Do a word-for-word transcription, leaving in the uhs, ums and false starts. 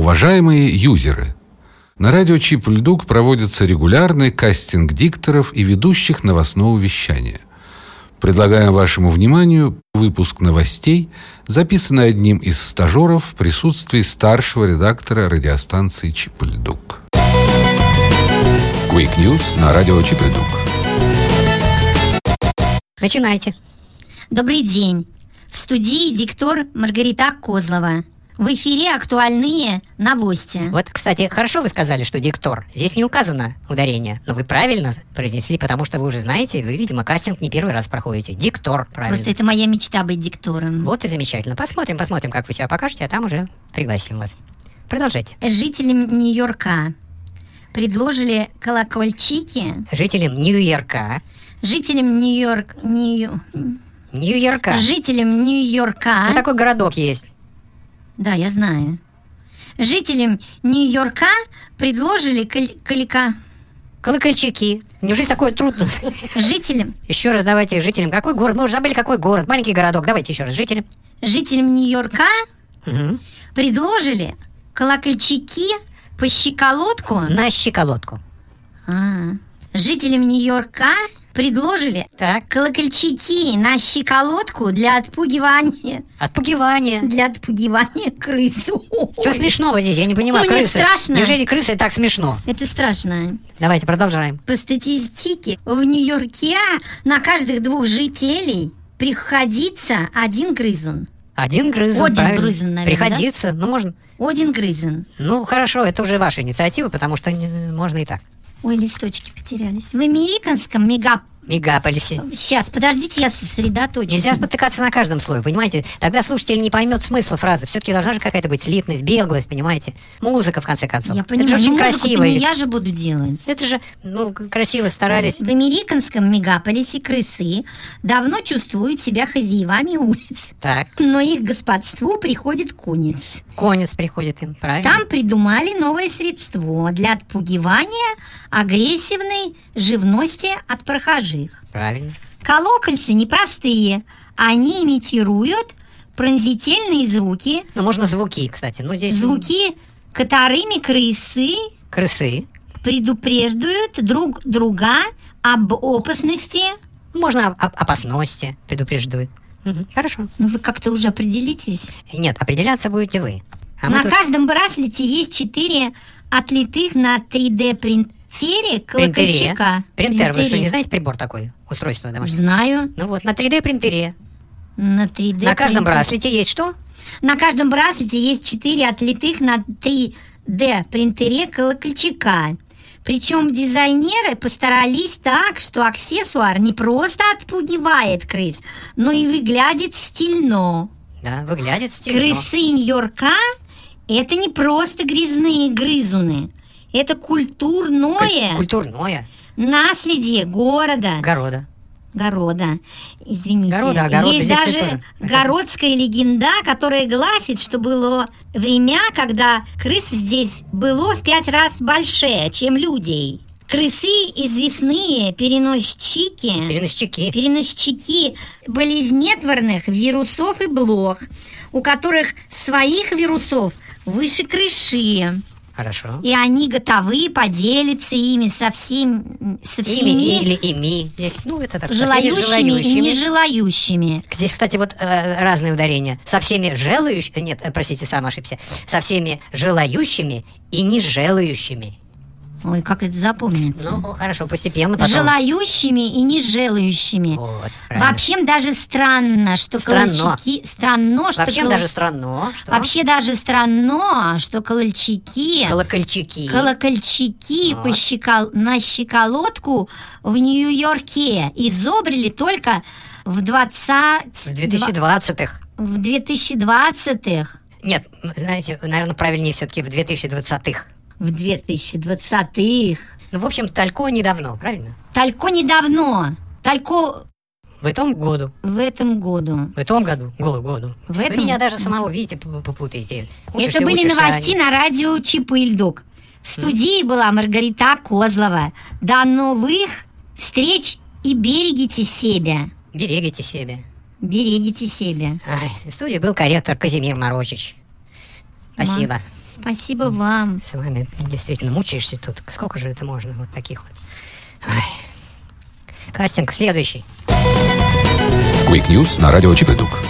Уважаемые юзеры, на радио Чип и Дук проводится регулярный кастинг дикторов и ведущих новостного вещания. Предлагаем вашему вниманию выпуск новостей, записанный одним из стажеров в присутствии старшего редактора радиостанции Чип и Дук. Quick News на радио Чип и Дук. Начинайте. Добрый день. В студии диктор Маргарита Козлова. В эфире актуальные новости. Вот, кстати, хорошо вы сказали, что диктор. Здесь не указано ударение, но вы правильно произнесли, потому что вы уже знаете, вы, видимо, кастинг не первый раз проходите. Диктор, правильно. Просто это моя мечта быть диктором. Вот и замечательно. Посмотрим, посмотрим, как вы себя покажете, а там уже пригласим вас. Продолжайте. Жителям Нью-Йорка предложили колокольчики. Жителям Нью-Йорка. Жителям Нью-Йорк... Нью... Нью-Йорка. Жителям Нью-Йорка. Ну, такой городок есть. Да, я знаю. Жителям Нью-Йорка предложили кол- колика... Колокольчики. Неужели такое трудно? Жителям... Еще раз давайте жителям. Какой город? Мы уже забыли, какой город. Маленький городок. Давайте еще раз. Жителям. Жителям Нью-Йорка Угу. предложили колокольчики по щиколотку. На щиколотку. А, жителям Нью-Йорка предложили Так. колокольчики на щиколотку для отпугивания. Отпугивание. Для отпугивания крыс. Что смешного здесь? Я не понимаю. Ну, не крысы. страшно. Неужели крысы так смешно? Это страшно. Давайте продолжаем. По статистике, в Нью-Йорке на каждых двух жителей приходится один грызун. Один грызун, Один правильно. грызун, наверное, Приходится, ну можно. Один грызун. Ну хорошо, это уже ваша инициатива, потому что не- можно и так. Ой, листочки потерялись. В американском мега... Мегаполисе. Сейчас, подождите, я сосредоточусь. Нельзя спотыкаться на каждом слое, понимаете? Тогда слушатель не поймет смысла фразы. Все-таки должна же какая-то быть слитность, беглость, понимаете? Музыка, в конце концов. Я Это понимаю, же очень ну, музыку-то красиво. не я же буду делать. Это же, ну, красиво старались. В американском мегаполисе крысы давно чувствуют себя хозяевами улиц. Так, Но их господству приходит конец. конец приходит им, правильно? Там придумали новое средство для отпугивания агрессивной живности от прохожих. Правильно. Колокольцы непростые. Они имитируют пронзительные звуки. Ну, можно звуки, кстати. Ну, здесь Звуки, которыми крысы крысы. предупреждают друг друга об опасности. Можно об, об опасности предупреждают. Мгм, хорошо. Ну, вы как-то уже определитесь. Нет, определяться будете вы. А мы На тут каждом браслете есть четыре отлитых на три дэ принтере принтере. колокольчика. Принтер, вы что, Принтере. не знаете прибор такой? Устройство домашнее? Знаю. Ну вот, на три дэ принтере. На три дэ На каждом принтере. браслете есть что? На каждом браслете есть четыре отлитых на три дэ принтере колокольчика. Причем дизайнеры постарались так, что аксессуар не просто отпугивает крыс, но и выглядит стильно. Да, выглядит стильно. Крысы Нью-Йорка – это не просто грязные грызуны. Это культурное Куль- Культурное. наследие города. Города. Города, извините. Города, огорода, Есть здесь даже тоже. городская легенда, которая гласит, что было время, когда крыс здесь было в пять раз больше, чем людей. Крысы известные переносчики, Переносчики. переносчики болезнетворных вирусов и блох, у которых своих вирусов выше крыши. Хорошо. И они готовы поделиться ими со, всем, со всеми Ими или ими. Здесь, ну, это так, со всеми желающими и желающими. нежелающими. Здесь, кстати, вот э, разные ударения. Со всеми желающими, нет, э, простите, сам ошибся. Со всеми желающими и не желающими. Ой, как это запомнить? Ну, хорошо, постепенно потом. Желающими и не желающими. Вот, правильно. Вообще даже странно, что Странно. колокольчики... Странно, что Вообще кол- даже странно, что Вообще даже странно, что колокольчики... колокольчики. Колокольчики Вот. по щекол- на щеколотку в Нью-Йорке изобрели только в двадцать... В две тысячи двадцатых. В две тысячи двадцатых. Нет, знаете, наверное, правильнее все-таки в две тысячи двадцатых. В две тысячи двадцатых. Ну, в общем, только недавно, правильно? Только недавно. Только В этом году. в этом году. В этом году. Голу году. В Вы этом- меня даже самого, видите, п- попутаете. Учишься, Это были учишься, новости а не- на радио Чип и Дук. В студии была Маргарита Козлова. До новых встреч и берегите себя. Берегите себя. Берегите себя. Ай, в студии был корректор Казимир Морочич. Спасибо. Спасибо вам. С вами действительно мучаешься тут. Сколько же это можно? Вот таких вот. Ой. Кастинг следующий. Quick News на радио Чип и Дук.